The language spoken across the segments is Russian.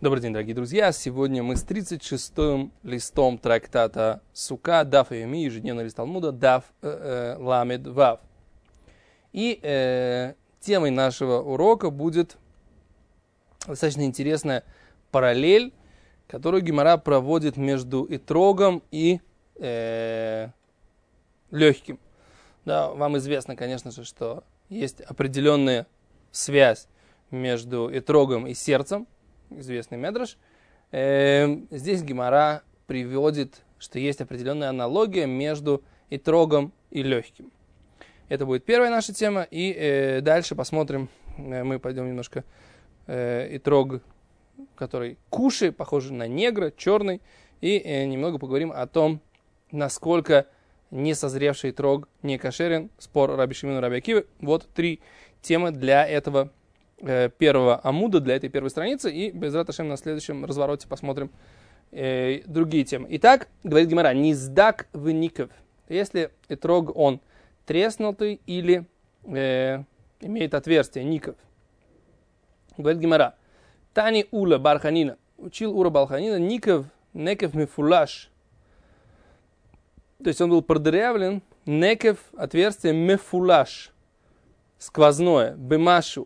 Добрый день, дорогие друзья. Сегодня мы с 36-м листом трактата Сука, Даф Йоми, ежедневный лист Талмуда, Даф Ламед Вав. И темой нашего урока будет достаточно интересная параллель, которую Гемара проводит между итрогом и легким. Да, вам известно, конечно же, что есть определенная связь между итрогом и сердцем, известный медраш. Здесь Гемара приводит, что есть определенная аналогия между итрогом и легким. Это будет первая наша тема, и дальше посмотрим, мы пойдем немножко итрог, который кушай, похожий на негра, черный, и немного поговорим о том, насколько несозревший итрог не кошерен, спор Раби Шимона и Раби Акивы. Вот три темы для этого первого амуда, для этой первой страницы, и безрат Ашем на следующем развороте посмотрим другие темы. Итак, говорит Гемара, низдак веников. Если итрог, он треснутый или имеет отверстие, ников. Говорит Гемара, Тани Ула Барханина, учил Ура Барханина, ников некев мефулаш. То есть он был продырявлен, некев, отверстие мефулаш, сквозное, бемашу.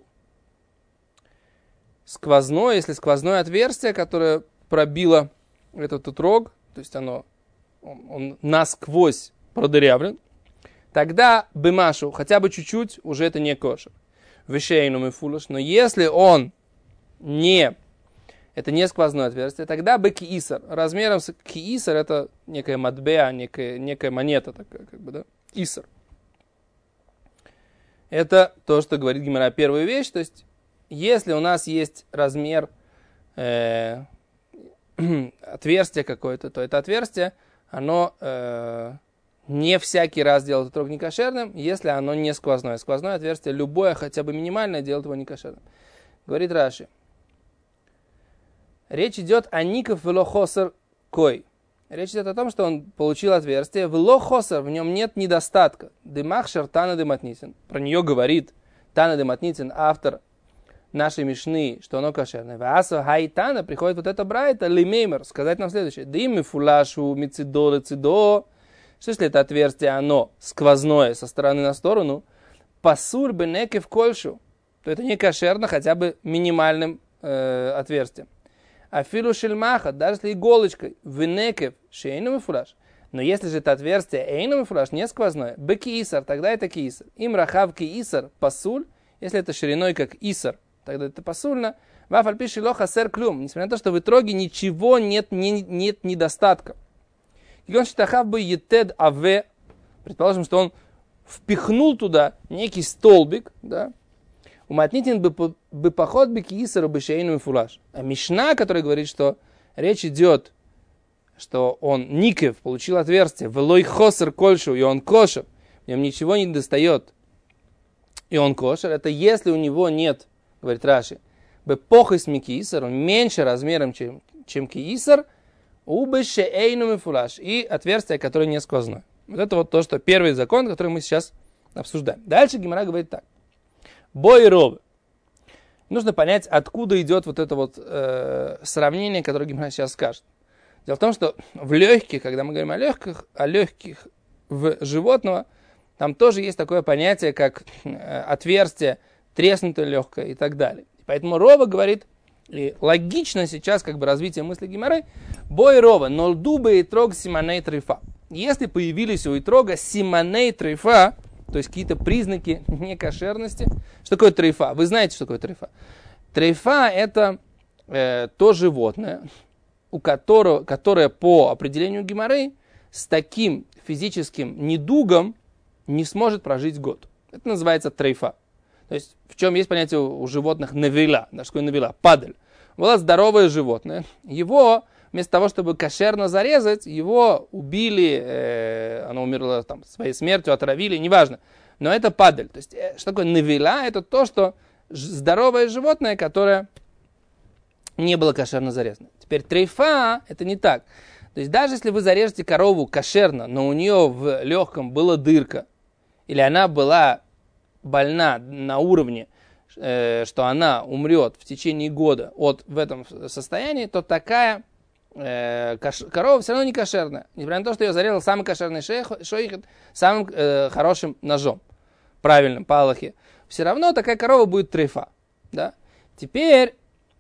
Сквозное, если сквозное отверстие, которое пробило этот итрог, то есть он насквозь продырявлен, тогда бемашу, хотя бы чуть-чуть, уже это не кошер. Вешейну мефулаш, но если это не сквозное отверстие, тогда бы киисар. Размером с киисар это некая матбеа, некая монета такая, как бы, да? Исар. Это то, что говорит Гемара, первая вещь, то есть если у нас есть размер отверстия какое-то, то это отверстие, оно не всякий раз делает итрог некошерным, если оно не сквозное. Сквозное отверстие, любое, хотя бы минимальное, делает его некошерным. Говорит Раши. Речь идет о ников вело хосер кой. Речь идет о том, что он получил отверстие. Вело хосер, в нем нет недостатка. Дымахшер Тана Дематнитин. Про нее говорит Тана Дематнитин, автор нашей мишны, что оно кошерное. Ваасо хайтана, приходит вот это брайта, лимеймер, сказать нам следующее. Дыми фулашу мицидо лецидо. Что если это отверстие, оно сквозное со стороны на сторону? Пасур бенекев кольшу. То это не кошерно хотя бы минимальным отверстием. Афилу шельмаха, даже если иголочкой, венекев шейну фулаш. Но если же это отверстие эйну фулаш, не сквозное, бекиисар, тогда это киисар. Им рахав киисар пасуль, если это шириной как исар, тогда это пасульно. Вафаль пиши лоха сер клюм, несмотря на то, что в итроге ничего нет недостатка. Гигон шитахав бы етед аве, предположим, что он впихнул туда некий столбик, да, уматнитин бы поход бы киисару бы шейну фулаш. А мишна, которая говорит, что речь идет, что он никев, получил отверстие, велой хосер кольшу, и он кошер, в нем ничего не достает, и он кошер, это если у него нет, говорит Раши, бы похос ми киисар, он меньше размером, чем киисар, убы шейну фулаш, и отверстие, которое не сквозное. Вот это вот то, что первый закон, который мы сейчас обсуждаем. Дальше Гемара говорит так. Бой ровы. Нужно понять, откуда идет вот это вот сравнение, которое Гемара сейчас скажет. Дело в том, что в легких, когда мы говорим о легких в животного, там тоже есть такое понятие, как отверстие, треснутое легкое и так далее. Поэтому Рова говорит, и логично сейчас как бы развитие мысли Гемары, бой Рова, нолдубе и трог симаней трифа. Если появились у итрога симаней трифа, то есть какие-то признаки некошерности. Что такое трейфа? Вы знаете, что такое трейфа? Трейфа – это то животное, которое по определению Гемары с таким физическим недугом не сможет прожить год. Это называется трейфа. То есть в чем есть понятие у животных навила. Что такое навила? Падаль. Было здоровое животное. Его вместо того, чтобы кошерно зарезать, его убили, оно умерло там, своей смертью, отравили, неважно. Но это падаль. То есть, что такое навила? Это то, что здоровое животное, которое не было кошерно зарезано. Теперь трейфа – это не так. То есть, даже если вы зарежете корову кошерно, но у нее в легком была дырка, или она была больна на уровне, что она умрет в течение года в этом состоянии, то такая корова все равно не кошерная. Несмотря на то, что ее зарезал самый кошерный шойхет самым хорошим ножом, правильным, по Аллахе. Все равно такая корова будет трейфа. Да? Теперь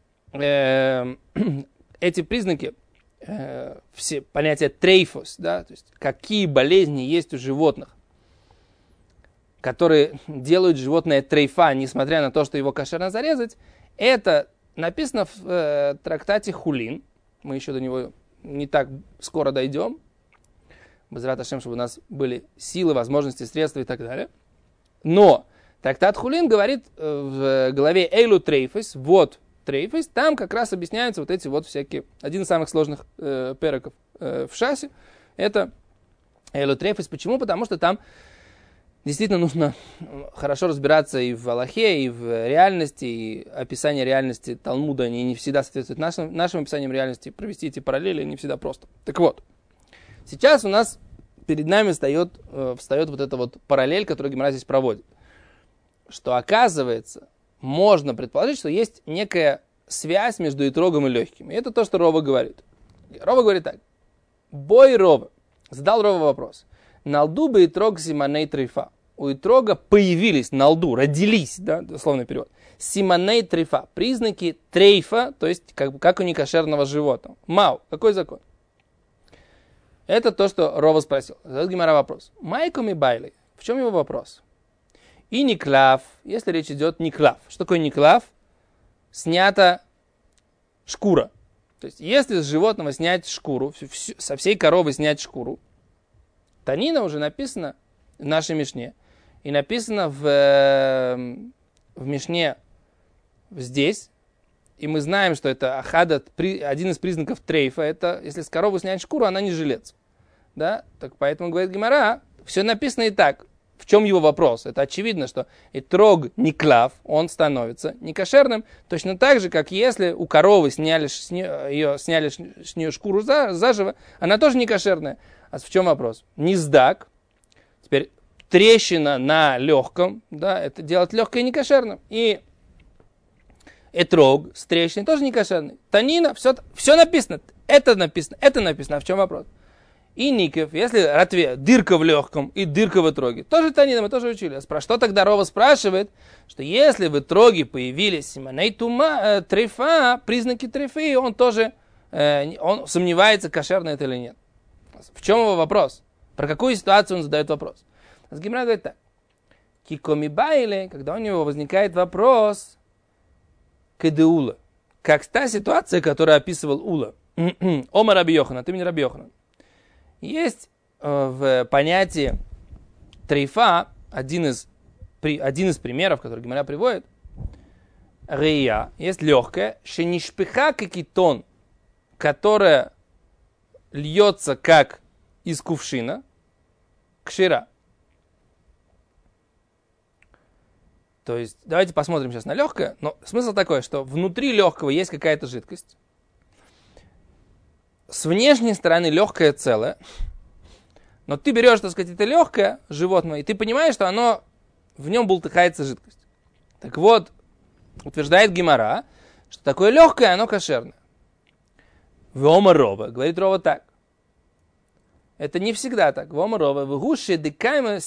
эти признаки, все понятия трейфос, да, то есть какие болезни есть у животных, которые делают животное трейфа, несмотря на то, что его кошерно зарезать, это написано в трактате Хулин. Мы еще до него не так скоро дойдем. Безрат Ашем, чтобы у нас были силы, возможности, средства и так далее. Но трактат Хулин говорит в главе Эйлу Трейфес, вот Трейфес, там как раз объясняются вот эти вот всякие, один из самых сложных переков в Шасе, это Эйлу Трейфес. Почему? Потому что там действительно нужно хорошо разбираться и в Аллахе, и в реальности, и описание реальности Талмуда, они не всегда соответствуют нашим описаниям реальности, провести эти параллели не всегда просто. Так вот, сейчас у нас перед нами встает вот эта вот параллель, которую Гемара здесь проводит, что оказывается, можно предположить, что есть некая связь между итрогом и легким. И это то, что Рова говорит. Рова говорит так. Бой Рова. Задал Рова вопрос. На лду бы итрог симоней трейфа. У итрога появились на лду, родились, да, дословный перевод, симоней трейфа, признаки трейфа, то есть как у некошерного животного. Мау, какой закон? Это то, что Рова спросил. Задает Гемара вопрос. Майкоми байли. В чем его вопрос? И никлав, если речь идет никлав. Что такое никлав? Снята шкура. То есть, если с животного снять шкуру, со всей коровы снять шкуру, Танина уже написано в нашей Мишне. И написано в Мишне здесь. И мы знаем, что это ахада, один из признаков трейфа. Это если с коровы снять шкуру, она не жилец. Да? Так поэтому говорит Гемара, все написано и так. В чем его вопрос? Это очевидно, что итрог никлав, он становится некошерным. Точно так же, как если у коровы сняли с нее шкуру заживо, она тоже некошерная. А в чем вопрос? Низдак. Теперь трещина на легком, да, это делает легкое некошерным. И этрог с трещиной тоже некошерный. Танина, все написано. Это написано. А в чем вопрос? И никев, если ратве, дырка в легком и дырка в этроге. Тоже танина, мы тоже учили. Про что тогда Рова спрашивает, что если в этроге появились симоней тума, трейфа, признаки трейфы, он тоже он сомневается, кошерно это или нет. В чем его вопрос? Про какую ситуацию он задает вопрос? Гемара говорит так. Кикомибайле, когда у него возникает вопрос, кедеула, как та ситуация, которую описывал Ула. Ома Раби Йоханан, ты мне Раби Йоханан. Есть в понятии трейфа один из примеров, который Гемара приводит. Рея, есть легкая, шенишпиха кикитон, которая льется как из кувшина, кшира. То есть, давайте посмотрим сейчас на легкое. Но смысл такой, что внутри легкого есть какая-то жидкость. С внешней стороны легкое целое. Но ты берешь, так сказать, это легкое животное, и ты понимаешь, что в нем бултыхается жидкость. Так вот, утверждает Гемара, что такое легкое, оно кошерное. Вома Рова, говорит Рова так. Это не всегда так. Вома Рова, вгуши декайма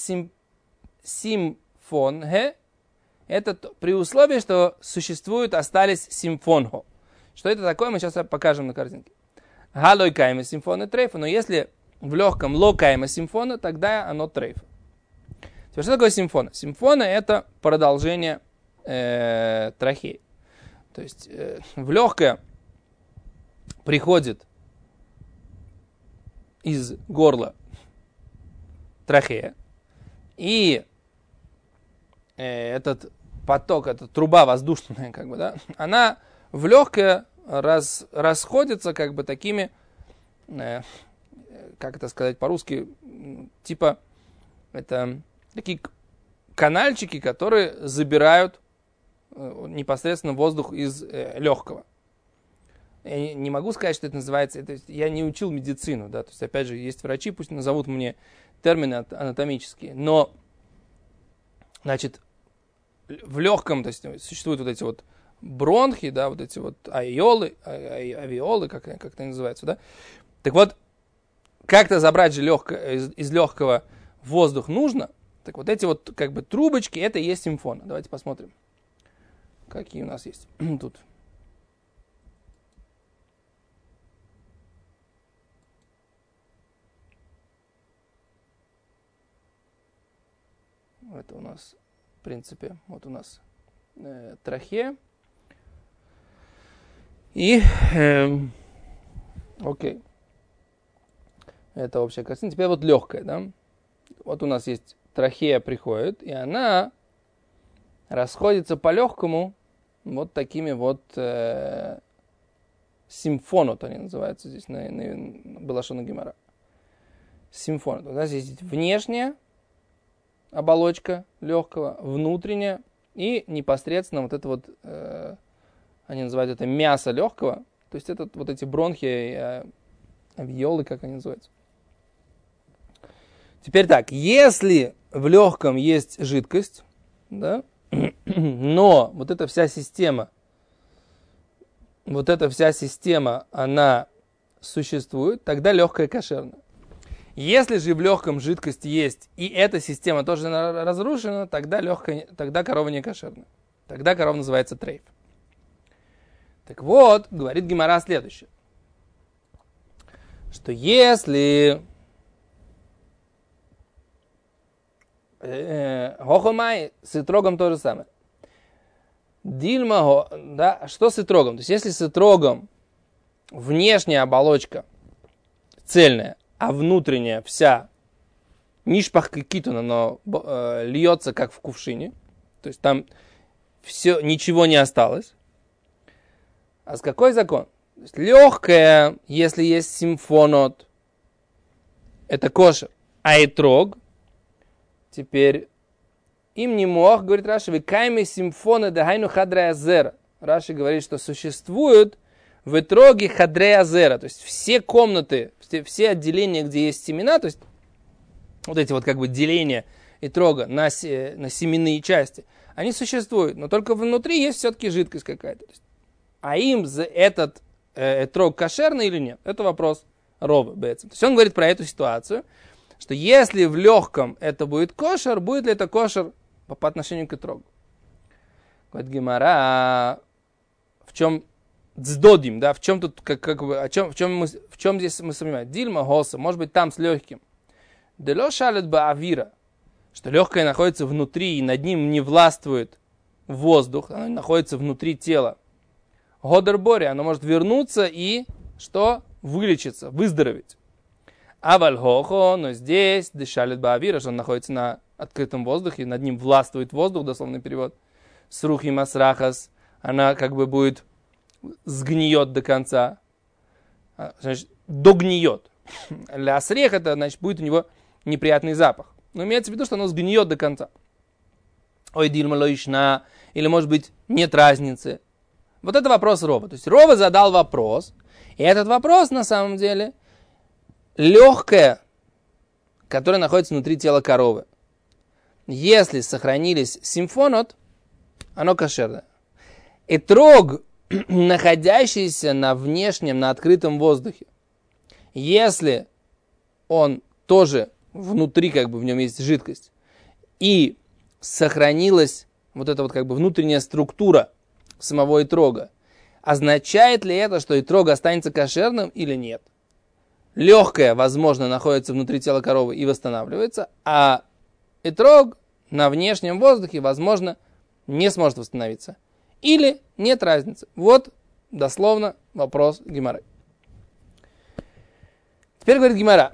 симфонге. Это при условии, что остались симфонго. Что это такое, мы сейчас покажем на картинке. Галой кайма симфона трейфа, но если в легком ло кайма симфона, тогда оно трейфа. Теперь, что такое симфона? Симфона это продолжение трахеи. То есть в легкое приходит из горла трахея, и этот поток, эта труба воздушная, как бы, да, она в легкое расходится как бы такими, как это сказать по-русски, типа это такие канальчики, которые забирают непосредственно воздух из легкого. Я не могу сказать, что это называется, я не учил медицину, да, то есть опять же есть врачи, пусть назовут мне термины анатомические, но, значит, в легком, то есть существуют вот эти вот бронхи, да, вот эти вот авиолы, как это называется, да. Так вот, как-то забрать же из легкого воздух нужно. Так вот эти вот как бы трубочки, это и есть симфона. Давайте посмотрим, какие у нас есть тут. Это у нас, в принципе, вот у нас трахея. И, окей. Это общая картина. Теперь вот легкая, да. Вот у нас есть трахея приходит, и она расходится по легкому вот такими вот симфонот, они называются здесь на Белашона Гемара. Симфонот. У нас есть внешняя оболочка легкого, внутренняя и непосредственно вот это вот, они называют это мясо легкого, то есть это вот эти бронхи, авиолы, как они называются. Теперь так, если в легком есть жидкость, да, но вот эта вся система, она существует, тогда легкое кошерное. Если же в легком жидкость есть, и эта система тоже разрушена, тогда корова не кошерная. Тогда корова называется трейф. Так вот, говорит Гемара следующее. Что если хохомай с итрогом то же самое. Дильма, да, что с итрогом? То есть если с итрогом внешняя оболочка цельная, а внутренняя вся нишпах китуна, но льется как в кувшине, то есть там все, ничего не осталось. А с какой закон? То есть легкая, если есть симфонот, это кошер, а итрог, теперь им не мог, говорит Раши, векайми симфоны дагайну хадрея зера. Раши говорит, что существуют в итроге хадрея зера, то есть все комнаты, все отделения, где есть семена, то есть вот эти вот как бы деления итрога на семенные части, они существуют, но только внутри есть все-таки жидкость какая-то. А им за этот итрог кошерный или нет? Это вопрос Рова. То есть он говорит про эту ситуацию, что если в легком это будет кошер, будет ли это кошер по отношению к итрогу? Говорит Гемара, в чем дздодим, да, в чем тут, в чем здесь мы сомневаемся? Дильма госа, может быть там с легким. Дело шалет баавира, что легкое находится внутри и над ним не властвует воздух, оно находится внутри тела. Годербори, оно может вернуться и что? Вылечиться, выздороветь. А вальхохо, но здесь дышалит баавира, что он находится на открытом воздухе, над ним властвует воздух, дословный перевод. Срухи масрахас, она как бы будет сгниет до конца, значит, догниет. Лясрех, это значит, будет у него неприятный запах. Но имеется в виду, что оно сгниет до конца. Ой, дильма лоишна, или может быть нет разницы. Вот это вопрос Рова. То есть Рова задал вопрос, и этот вопрос на самом деле легкое, которое находится внутри тела коровы. Если сохранились симфонот, оно кошерное. Итрог, находящийся на внешнем, на открытом воздухе, если он тоже внутри, как бы в нем есть жидкость, и сохранилась вот эта вот как бы внутренняя структура самого итрога, означает ли это, что итрог останется кошерным или нет? Легкое, возможно, находится внутри тела коровы и восстанавливается, а итрог на внешнем воздухе, возможно, не сможет восстановиться. Или нет разницы. Вот дословно вопрос Гемары. Теперь говорит Гемара.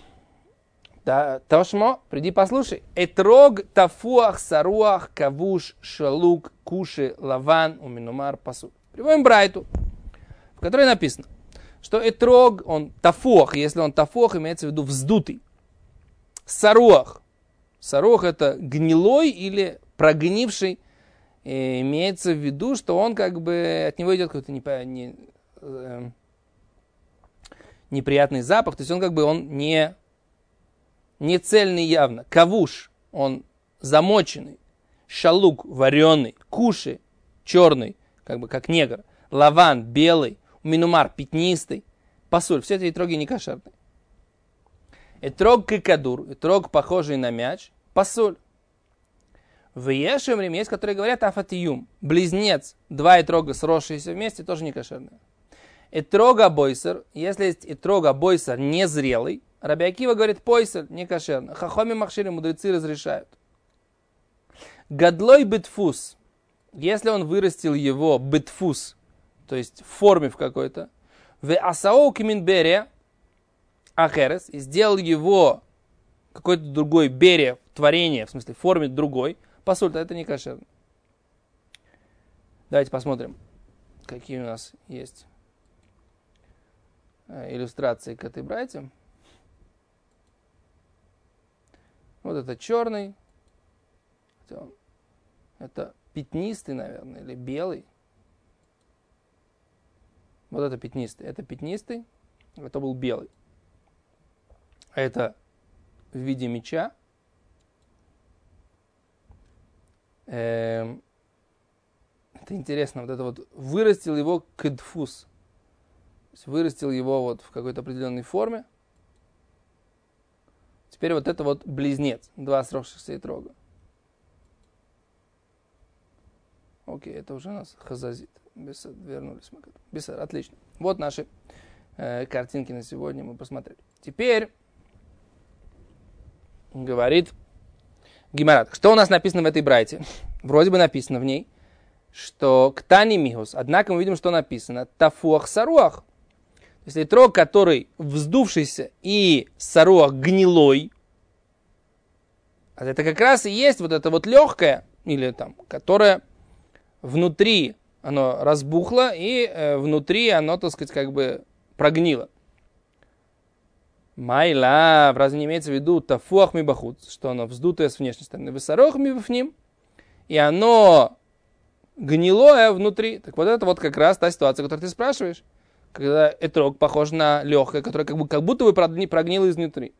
Тошмо, приди послушай. Этрог тафуах саруах кавуш шалук куши лаван уминумар пасу. Приводим брайту, в которой написано, что этрог, он тафуах, если он тафуах, имеется в виду вздутый. Саруах. Саруах это гнилой или прогнивший. И имеется в виду, что он как бы, от него идет какой-то неприятный запах. То есть он как бы он не цельный явно. Кавуш, он замоченный. шалук вареный, куши черный, как бы как негр, лаван белый, минумар пятнистый, пасуль. Все эти этроги не кошерные. Этрог кикадур, этрог похожий на мяч, пасуль. В Ешемрим есть, которые говорят афатиюм, близнец, два этрога, сросшиеся вместе, тоже не кошерные. Этрога бойсер, если есть этрога бойсер незрелый, Раби Акива говорит бойсер, не кошерно. Хахоми махшири, мудрецы разрешают. Гадлой битфус, если он вырастил его битфус, то есть в форме в какой-то, в асаоу киминбере ахерес, и сделал его какой-то другой бере, творение, в смысле в форме другой, посоль, это не кошерно. Давайте посмотрим, какие у нас есть иллюстрации к этой брайте. Вот это черный. Это пятнистый, наверное, или белый. Вот это пятнистый. Это пятнистый. Это был белый. А это в виде меча. Это интересно. Вот это вот вырастил его кедфус. То есть вырастил его вот в какой-то определенной форме. Теперь вот это вот близнец. Два сросшихся этрога. Окей, это уже у нас хазазит. Бесед, вернулись мы к этому. Бесед, отлично. Вот наши картинки на сегодня мы посмотрели. Теперь говорит Гемара. Что у нас написано в этой брайте? Вроде бы написано в ней, что ктани мигус. Однако мы видим, что написано тафуах саруах. То есть этрог, который вздувшийся и саруах гнилой, это как раз и есть вот это вот легкое, или там, которое внутри оно разбухло, и внутри оно, так сказать, как бы прогнило. Майла, разве не имеется в виду тафуах мибахут, что оно вздутое с внешней стороны, высорох мибафним, и оно гнилое внутри. Так вот это вот как раз та ситуация, которую ты спрашиваешь, когда этрог похож на легкое, которое как будто бы прогнило изнутри.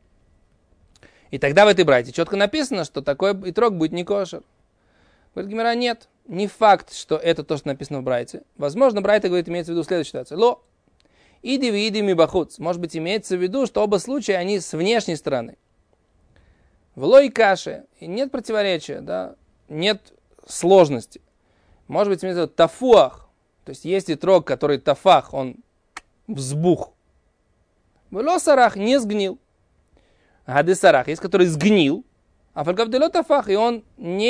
И тогда в этой брайте четко написано, что такой этрог будет не кошер. Говорит Гемара, нет, не факт, что это то, что написано в брайте. Возможно, брайта, говорит, имеется в виду следующую ситуацию. Ло, иди види ми бахуц. Может быть, имеется в виду, что оба случая, они с внешней стороны. В лой каше. И нет противоречия, да, нет сложности. Может быть, имеется в виду тафуах. То есть, есть этрог, который тафах, он взбух. В ло сарах не сгнил. Гады сарах, есть, который сгнил. А фальгавдело тафах, и он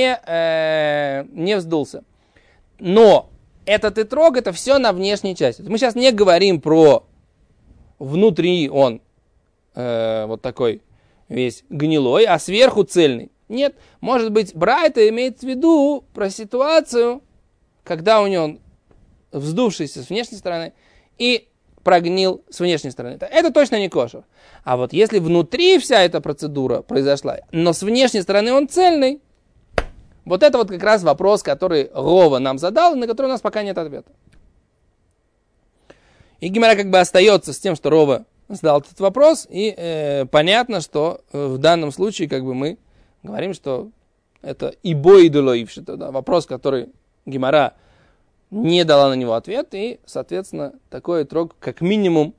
не вздулся. Но этот этрог, это все на внешней части. Мы сейчас не говорим про внутри он вот такой весь гнилой, а сверху цельный. Нет, может быть, брайта имеет в виду про ситуацию, когда у него он вздувшийся с внешней стороны и прогнил с внешней стороны. Это точно не кошер. А вот если внутри вся эта процедура произошла, но с внешней стороны он цельный, вот это вот как раз вопрос, который Рова нам задал, на который у нас пока нет ответа. И Гемара как бы остается с тем, что Рова задал этот вопрос, и понятно, что в данном случае как бы мы говорим, что это ибо идолоивши, да, вопрос, который Гемара не дала на него ответ, и, соответственно, такой этрог как минимум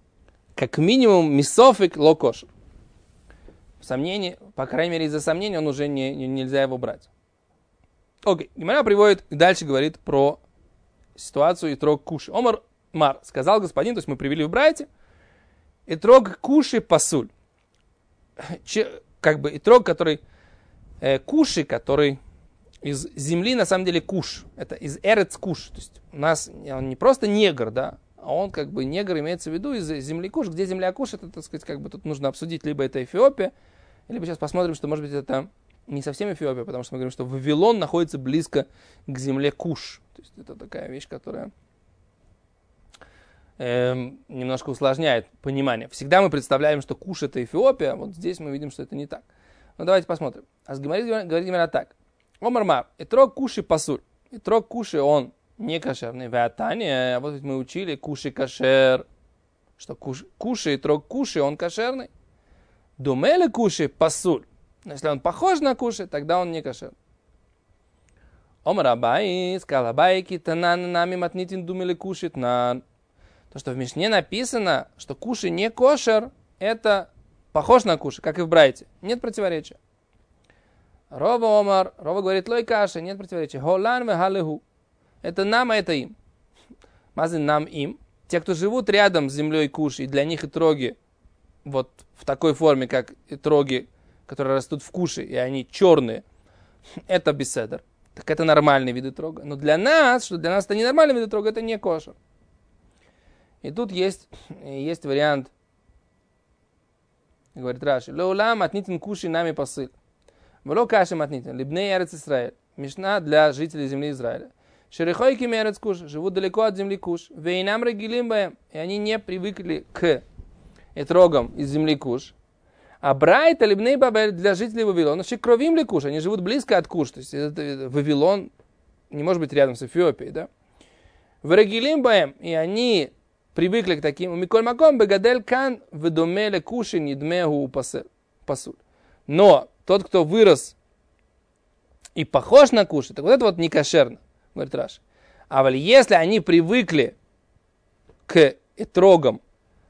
мисофик локошер. Сомнение, по крайней мере, из-за сомнений он уже нельзя его брать. Окей, Гемара приводит, дальше говорит про ситуацию этрог куши. Омар мар, сказал господин, то есть мы привели в брайте, этрог куши пасуль. Как бы этрог, который, куши, который из земли, на самом деле, куш. Это из эрец куш. То есть у нас он не просто негр, да, а он как бы негр имеется в виду из земли куш. Где земля куш, это, так сказать, как бы тут нужно обсудить, либо это Эфиопия, либо сейчас посмотрим, что, может быть, это не совсем Эфиопия, потому что мы говорим, что Вавилон находится близко к земле куш. То есть это такая вещь, которая немножко усложняет понимание. Всегда мы представляем, что куш это Эфиопия, вот здесь мы видим, что это не так. Но давайте посмотрим. Говорит Гемара так. Омар мар, этрог куши пасуль. Этрог куши, он не кошерный. Ватане, вот мы учили куши кошер. Что куши, этрог куши, он кошерный. Думели куши пасуль. Если он похож на куши, тогда он не кошерный. Омар Абай, сказал Абай, китанан нами матнитин думали кушать на... То, что в Мишне написано, что кушай не кошер, это похож на кушай, как и в Брайте. Нет противоречия. Рова Омар, Рова говорит, лой каши, нет противоречия. Холан ве халеху. Это нам, а это им. Мазин нам им. Те, кто живут рядом с землей куш, и для них итроги вот в такой форме, как итроги, которые растут в куше, и они черные, это беседер. Так это нормальный вид итрога. Но для нас, что для нас это не нормальный вид итрога, это не кошер. И тут есть вариант, говорит Раши, леулам атнитин куши нами посыл. Вло каши матнитин, либней эрец Исраэль. Мишна для жителей земли Израиля. Шерехойки мерец куш, живут далеко от земли куш. Вейнам регилим баем, и они не привыкли к этрогам из земли куш. А брайта либней бабель для жителей Вавилона, шекровим ли куш, они живут близко от куш. То есть Вавилон не может быть рядом с Эфиопией, да? В регилим баем, и они привыкли к таким. Миколь маком бегадель кан ведомеле куши нидмегу пасуль. Но тот, кто вырос и похож на куши, так вот это вот не кошерно, говорит Раши. А если они привыкли к этрогам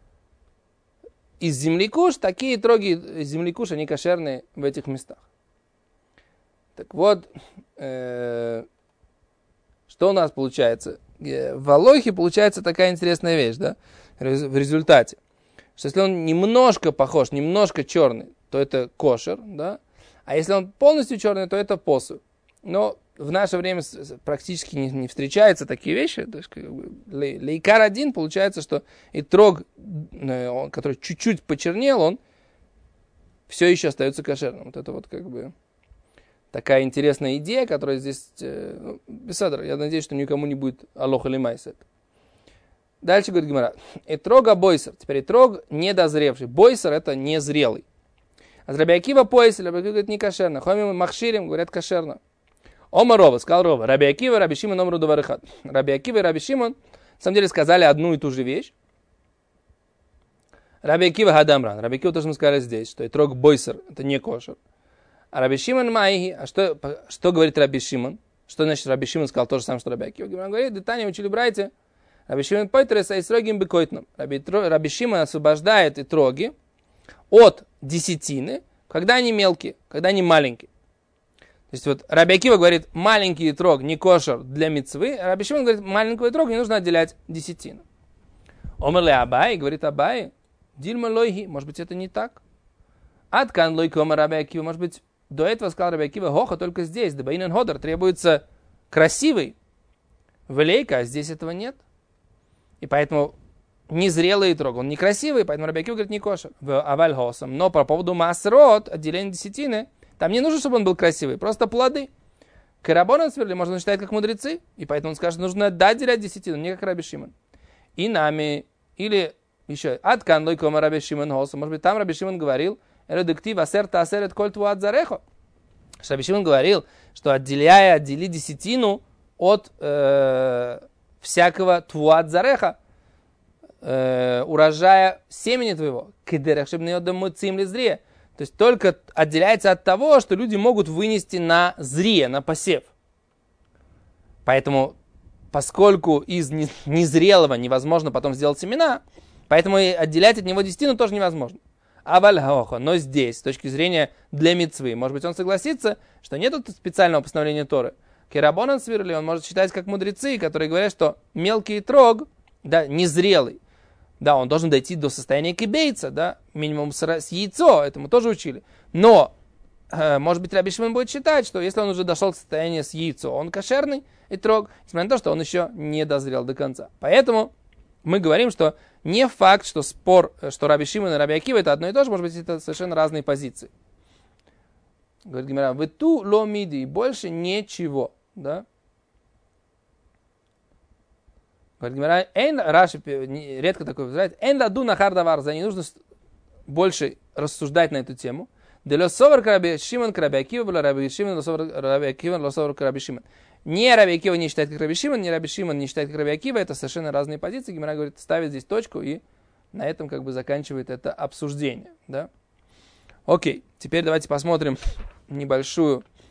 из земли куш, такие этроги из земли куш, они кошерные в этих местах. Так вот, что у нас получается? В Алохе получается такая интересная вещь, да, в результате. Что если он немножко похож, немножко черный, то это кошер, да, а если он полностью черный, то это посуд. Но в наше время практически не встречаются такие вещи. То есть, лейкар один, получается, что итрог, который чуть-чуть почернел, он все еще остается кошерным. Вот это вот как бы такая интересная идея, которая здесь... Бесадр, я надеюсь, что никому не будет алох или майсет. Дальше говорит Гемара. Итрога бойсер. Теперь итрог недозревший. Бойсер это незрелый. А Раби Акива пояс, Раби Акива говорит не кошерно. Хомим махширим говорят кошерно. Ома Рова, сказал Рова. Раби Акива, Раби Шимон, Омру Даварихат. Раби Акива и Раби Шимон на самом деле сказали одну и ту же вещь. Раби Акива Хадамран. Раби Акива тоже мы сказали здесь, что итрог бойсер это не кошер. А Раби Шимон Майги, а что говорит Раби Шимон? Что значит Раби Шимон сказал то же самое, что Раби Акива? Он говорит, детали учили братья. Раби Шимон пойтерес айсрогим бекойтном. Раби Шимон освобождает итроги от десятины, когда они мелкие, когда они маленькие. То есть вот Раби Акива говорит, маленький итрог не кошер для мицвы, а Раби Шимон говорит, маленького итрога не нужно отделять десятину. Омерле Абай, говорит Абай, дильма лойги, может быть это не так? Аткан лойки омер Раби Акива, может быть до этого сказал Раби Акива, хоха только здесь, дебаинен ходер, требуется красивый влейка, а здесь этого нет. И поэтому незрелый итрог, он некрасивый, поэтому Раби Акива говорит не кошер. В аваль хосам. Но по поводу масрот, отделение десятины, там не нужно, чтобы он был красивый, просто плоды. Карабонан сверли можно считать как мудрецы, и поэтому он скажет, нужно отделять десятину, не как Раби Шимон. И нами, или еще, аткан лойкома Раби Шимон хосам, может быть там Раби Шимон говорил, редуктив асерта асерет коль туат зарехо. Раби Шимон говорил, что отдели десятину от всякого туат зареха, урожая семени твоего, кедерех, чтобы не отдам цим ли зрие. То есть только отделяется от того, что люди могут вынести на зрие, на посев. Поэтому, поскольку из незрелого невозможно потом сделать семена, поэтому и отделять от него десятину тоже невозможно. Но здесь, с точки зрения для мицвы, может быть, он согласится, что нет специального постановления Торы. Керабонан свирли, он может считать как мудрецы, которые говорят, что мелкий трог, да, незрелый, да, он должен дойти до состояния кибейца, да, минимум с яйцо, это мы тоже учили. Но, может быть, Раби Шимон будет считать, что если он уже дошел к состоянию с яйцо, он кошерный и трог, несмотря на то, что он еще не дозрел до конца. Поэтому мы говорим, что не факт, что спор, что Раби Шимон и Раби Акива это одно и то же, может быть, это совершенно разные позиции. Говорит Гемара, вы ту ломиди, больше ничего, да. Говорит Гемара, Раши редко такое вызывает, эн ладу нахар давар, за не нужно больше рассуждать на эту тему. Дело совар к Раби Шимон к Раби Акива, было Раби Шимон, Раби Акива, лосовар к Раби Шимон. Не Раби Акива не считает как Раби Шимон, не Раби Шимон не считает как Раби Акива, это совершенно разные позиции. Гемара говорит, ставит здесь точку и на этом как бы заканчивает это обсуждение, да. Окей, теперь давайте посмотрим небольшую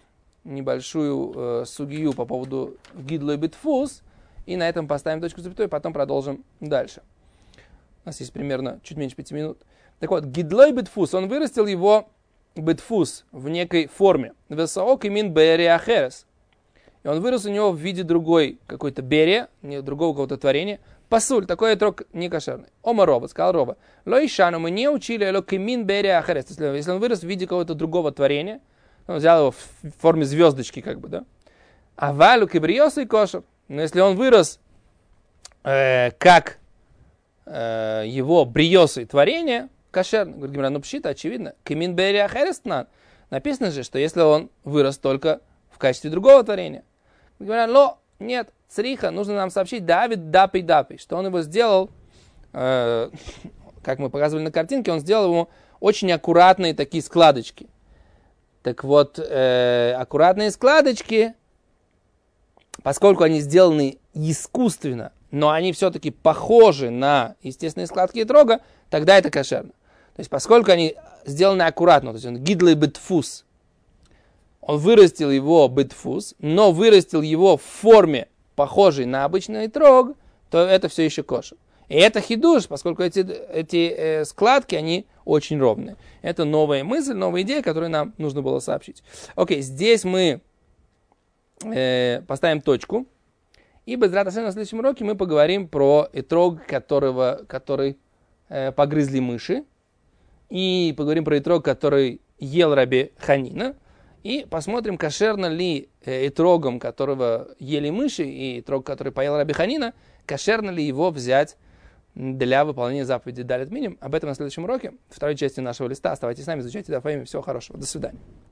небольшую сугию по поводу гидлой битфус, и на этом поставим точку запятой, потом продолжим дальше. У нас есть примерно чуть меньше 5 минут. Так вот, гидлой битфус, он вырастил его битфус в некой форме. Весаок и мин берия ахерес. И он вырос у него в виде другой какой-то берия, не другого какого-то творения. Пасуль, такой отрок не кошерный. Ома Роба, сказал Роба. Лоишану, мы не учили эло кимин берия ахерес. Если он вырос в виде какого-то другого творения, он взял его в форме звездочки, как бы, да. А валю кибриоса и кошер. Но если он вырос как его бриосы творения, кошерно. Говорит Гемара, ну пшита, очевидно. Кимин берия ахерес тнан. Написано же, что если он вырос только в качестве другого творения. Говорят, нет, цриха, нужно нам сообщить Давид дапи, что он его сделал, как мы показывали на картинке, он сделал ему очень аккуратные такие складочки. Так вот, аккуратные складочки, поскольку они сделаны искусственно, но они все-таки похожи на естественные складки этрога, тогда это кошерно. То есть, поскольку они сделаны аккуратно, то есть он гидлый битфус, он вырастил его битфус, но вырастил его в форме, похожей на обычный этрог, то это все еще кошер. И это хидуш, поскольку эти складки, они очень ровные. Это новая мысль, новая идея, которую нам нужно было сообщить. Окей, здесь мы поставим точку. И без раташи на следующем уроке мы поговорим про этрог, который погрызли мыши. И поговорим про этрог, который ел Раби Ханина. И посмотрим, кошерно ли этрогом, которого ели мыши, и этрог, который поел Раби Ханина, кошерно ли его взять для выполнения заповеди Далет Миним. Об этом на следующем уроке, второй части нашего листа. Оставайтесь с нами, изучайте Дафаим. Всего хорошего. До свидания.